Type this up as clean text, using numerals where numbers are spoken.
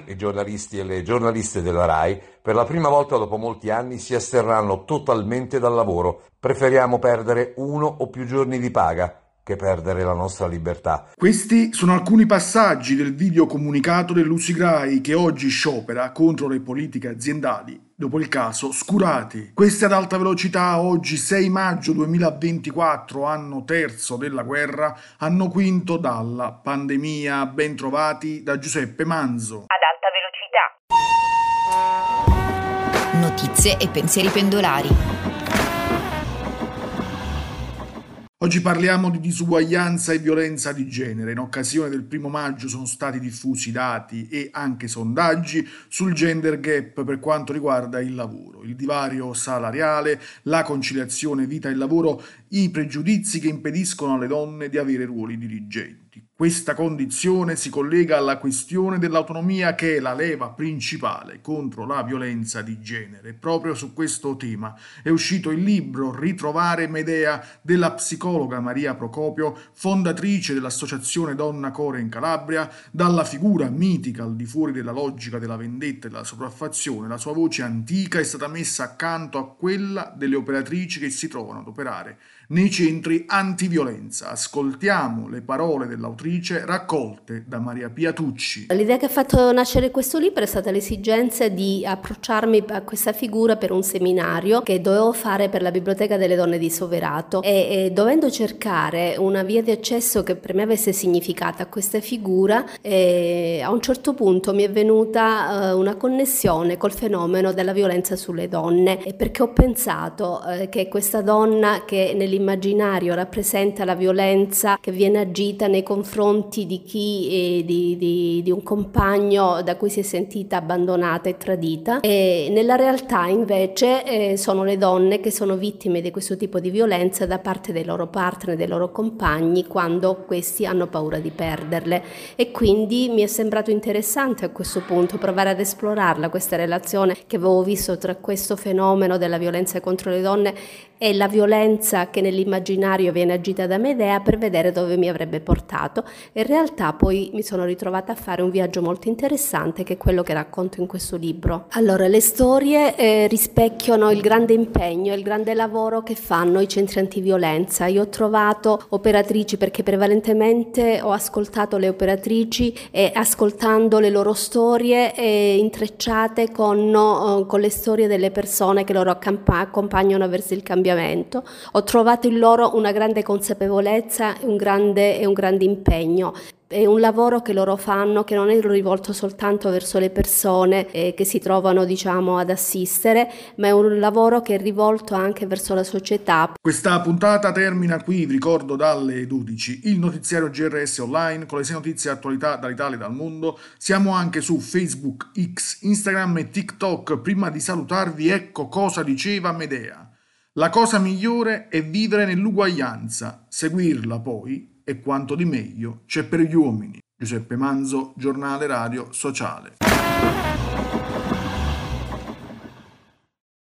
I giornalisti e le giornaliste della RAI, per la prima volta dopo molti anni, si asterranno totalmente dal lavoro. Preferiamo perdere 1 o più giorni di paga che perdere la nostra libertà. Questi sono alcuni passaggi del video comunicato dell'Usigrai che oggi sciopera contro le politiche aziendali dopo il caso Scurati. Queste ad alta velocità oggi 6 maggio 2024, anno terzo della guerra, anno quinto dalla pandemia. Ben trovati da Giuseppe Manzo. Ad alta velocità. Notizie e pensieri pendolari. Oggi parliamo di disuguaglianza e violenza di genere. In occasione del 1° maggio sono stati diffusi dati e anche sondaggi sul gender gap per quanto riguarda il lavoro, il divario salariale, la conciliazione vita e lavoro, i pregiudizi che impediscono alle donne di avere ruoli dirigenti. Questa condizione si collega alla questione dell'autonomia, che è la leva principale contro la violenza di genere. Proprio su questo tema è uscito il libro Ritrovare Medea della psicologa Maria Procopio, fondatrice dell'associazione Donna Core in Calabria. Dalla figura mitica al di fuori della logica della vendetta e della sopraffazione, la sua voce antica è stata messa accanto a quella delle operatrici che si trovano ad operare nei centri antiviolenza. Ascoltiamo le parole dell'autrice raccolte da Maria Pia Tucci. L'idea che ha fatto nascere questo libro è stata l'esigenza di approcciarmi a questa figura per un seminario che dovevo fare per la Biblioteca delle Donne di Soverato e dovendo cercare una via di accesso che per me avesse significato a questa figura, a un certo punto mi è venuta una connessione col fenomeno della violenza sulle donne, perché ho pensato che questa donna che nell'immaginario rappresenta la violenza che viene agita nei confronti di chi di un compagno da cui si è sentita abbandonata e tradita, e nella realtà invece sono le donne che sono vittime di questo tipo di violenza da parte dei loro partner, dei loro compagni, quando questi hanno paura di perderle. E quindi mi è sembrato interessante a questo punto provare ad esplorarla, questa relazione che avevo visto tra questo fenomeno della violenza contro le donne e la violenza che nell'immaginario viene agita da Medea, per vedere dove mi avrebbe portato. In realtà poi mi sono ritrovata a fare un viaggio molto interessante, che è quello che racconto in questo libro. Allora, le storie rispecchiano il grande impegno e il grande lavoro che fanno i centri antiviolenza. Io ho trovato operatrici, perché prevalentemente ho ascoltato le operatrici, e ascoltando le loro storie intrecciate con le storie delle persone che loro accompagnano verso il cambiamento, ho trovato in loro una grande consapevolezza e un grande impegno. È un lavoro che loro fanno che non è rivolto soltanto verso le persone che si trovano, ad assistere, ma è un lavoro che è rivolto anche verso la società. Questa puntata termina qui, vi ricordo, dalle 12 il notiziario GRS Online con le 6 notizie e attualità dall'Italia e dal mondo. Siamo anche su Facebook, X, Instagram e TikTok. Prima di salutarvi, ecco cosa diceva Medea: la cosa migliore è vivere nell'uguaglianza, seguirla poi è quanto di meglio c'è per gli uomini. Giuseppe Manzo, Giornale Radio Sociale.